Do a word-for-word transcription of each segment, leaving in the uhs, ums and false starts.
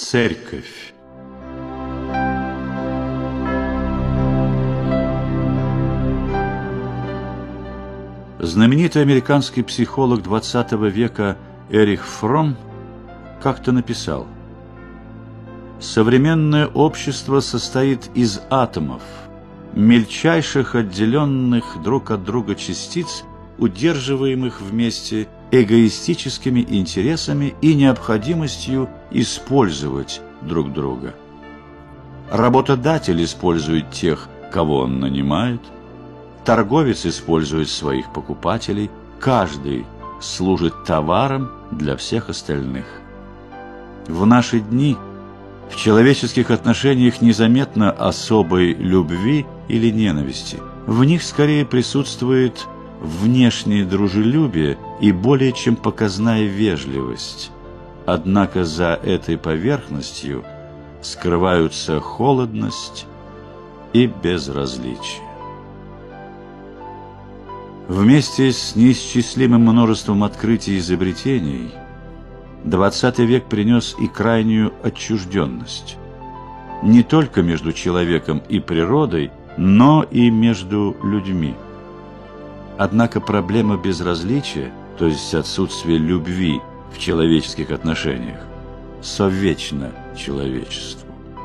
Церковь. Знаменитый американский психолог двадцатого века Эрих Фромм как-то написал: «Современное общество состоит из атомов, мельчайших отделенных друг от друга частиц, удерживаемых вместе эгоистическими интересами и необходимостью использовать друг друга. Работодатель использует тех, кого он нанимает, торговец использует своих покупателей, каждый служит товаром для всех остальных. В наши дни в человеческих отношениях незаметно особой любви или ненависти. В них скорее присутствует внешнее дружелюбие и более чем показная вежливость. Однако за этой поверхностью скрываются холодность и безразличие». Вместе с неисчислимым множеством открытий и изобретений двадцатый век принес и крайнюю отчужденность. Не только между человеком и природой, но и между людьми. Однако проблема безразличия, то есть отсутствие любви в человеческих отношениях, совечна человечеству.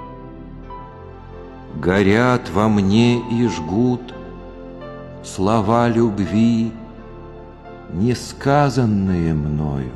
Горят во мне и жгут слова любви, несказанные мною.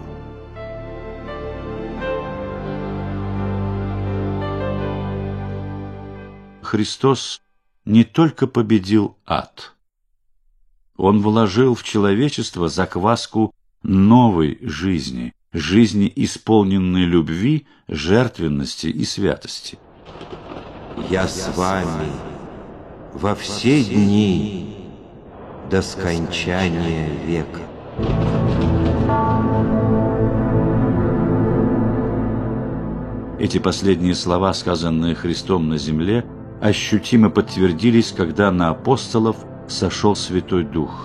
Христос не только победил ад, Он вложил в человечество закваску новой жизни, жизни, исполненной любви, жертвенности и святости. «Я с вами во все дни до скончания века». Эти последние слова, сказанные Христом на земле, ощутимо подтвердились, когда на апостолов сошел Святой Дух.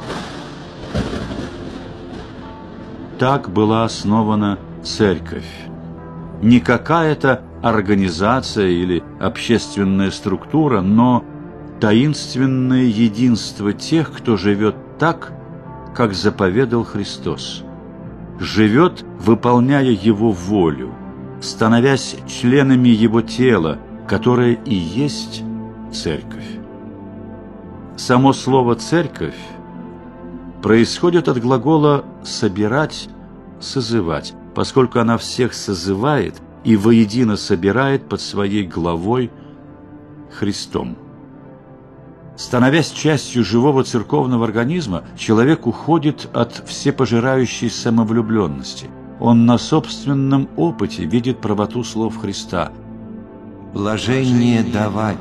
Так была основана Церковь. Не какая-то организация или общественная структура, но таинственное единство тех, кто живет так, как заповедал Христос. Живет, выполняя Его волю, становясь членами Его тела, которое и есть Церковь. Само слово «церковь» происходит от глагола «собирать», «созывать», поскольку она всех созывает и воедино собирает под своей главой Христом. Становясь частью живого церковного организма, человек уходит от всепожирающей самовлюбленности. Он на собственном опыте видит правоту слов Христа. «Блажение давать,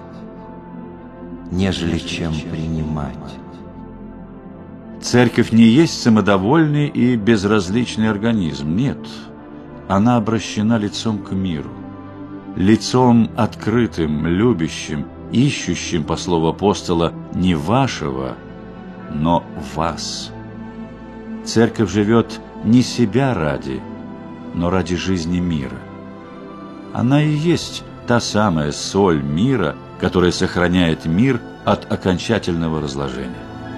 нежели чем принимать». Церковь не есть самодовольный и безразличный организм, нет. Она обращена лицом к миру, лицом открытым, любящим, ищущим, по слову апостола, не вашего, но вас. Церковь живет не себя ради, но ради жизни мира. Она и есть та самая соль мира, которая сохраняет мир от окончательного разложения.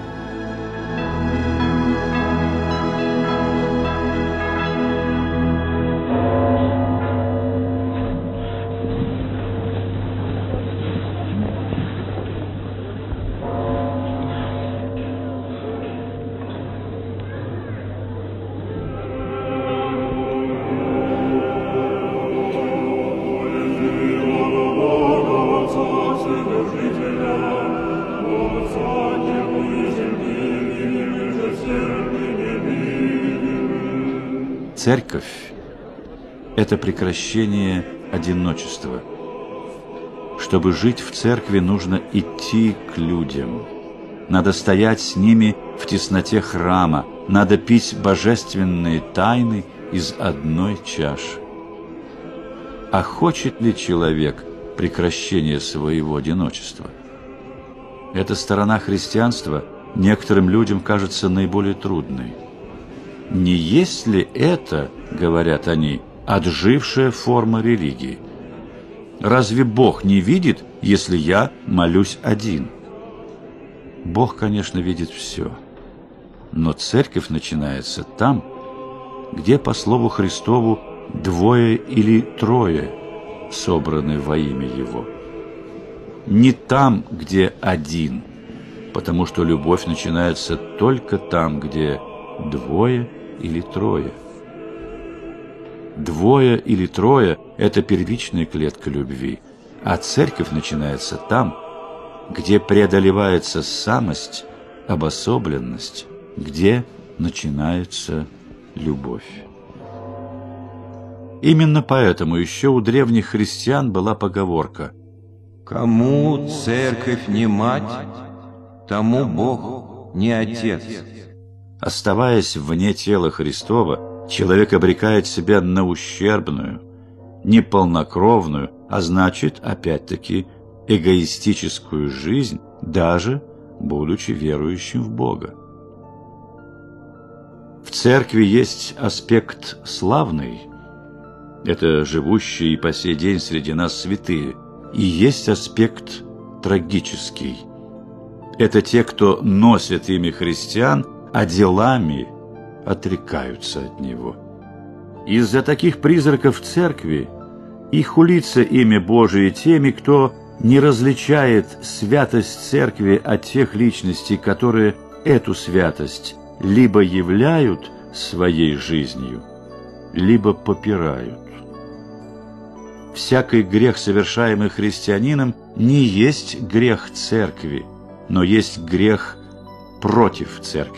Церковь – это прекращение одиночества. Чтобы жить в церкви, нужно идти к людям. Надо стоять с ними в тесноте храма, надо пить божественные тайны из одной чаши. А хочет ли человек прекращения своего одиночества? Эта сторона христианства некоторым людям кажется наиболее трудной. Не есть ли это, говорят они, отжившая форма религии. Разве Бог не видит, если я молюсь один? Бог, конечно, видит все. Но церковь начинается там, где, по слову Христову, двое или трое собраны во имя Его. Не там, где один, потому что любовь начинается только там, где двое или трое. Двое или трое – это первичная клетка любви, а церковь начинается там, где преодолевается самость, обособленность, где начинается любовь. Именно поэтому еще у древних христиан была поговорка: «Кому церковь не мать, тому Бог не отец». Оставаясь вне тела Христова, человек обрекает себя на ущербную, неполнокровную, а значит, опять-таки, эгоистическую жизнь, даже будучи верующим в Бога. В церкви есть аспект славный, это живущие и по сей день среди нас святые, и есть аспект трагический. Это те, кто носит имя христиан, а делами отрекаются от него. Из-за таких призраков церкви и хулится имя Божие теми, кто не различает святость церкви от тех личностей, которые эту святость либо являют своей жизнью, либо попирают. Всякий грех, совершаемый христианином, не есть грех церкви, но есть грех против церкви.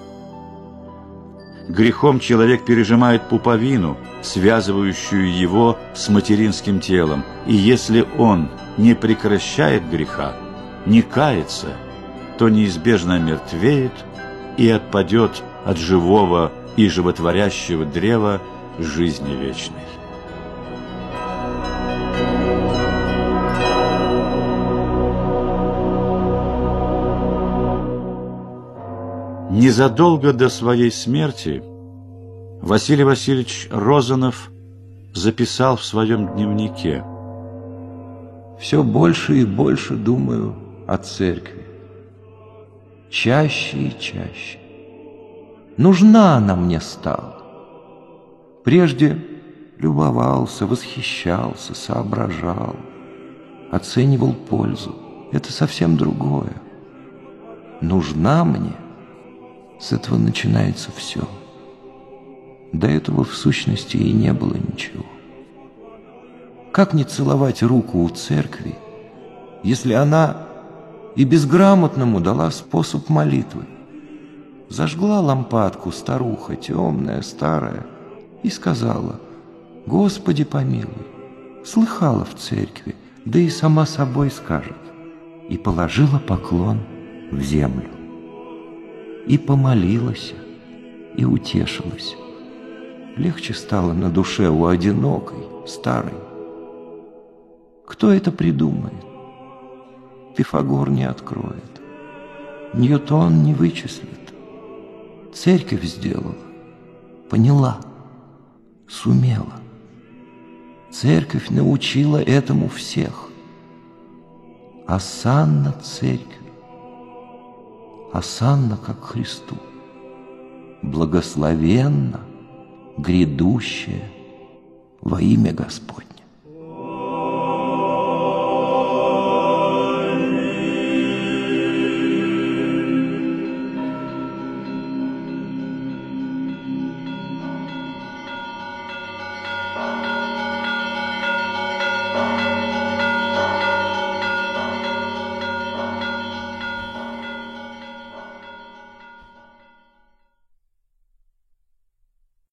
Грехом человек пережимает пуповину, связывающую его с материнским телом, и если он не прекращает греха, не кается, то неизбежно омертвеет и отпадет от живого и животворящего древа жизни вечной. Незадолго до своей смерти Василий Васильевич Розанов записал в своем дневнике: «Все больше и больше думаю о церкви. Чаще и чаще. Нужна она мне стала. Прежде любовался, восхищался, соображал, оценивал пользу. Это совсем другое. Нужна мне. С этого начинается все. До этого, в сущности, и не было ничего. Как не целовать руку у церкви, если она и безграмотному дала способ молитвы? Зажгла лампадку старуха, темная, старая, и сказала: «Господи помилуй». Слыхала в церкви, да и сама собой скажет. И положила поклон в землю. И помолилась, и утешилась. Легче стало на душе у одинокой, старой. Кто это придумает? Пифагор не откроет, Ньютон не вычислит. Церковь сделала, поняла, сумела. Церковь научила этому всех. Осанна церкви. Осанна, как Христу, благословенна, грядущая во имя Господне.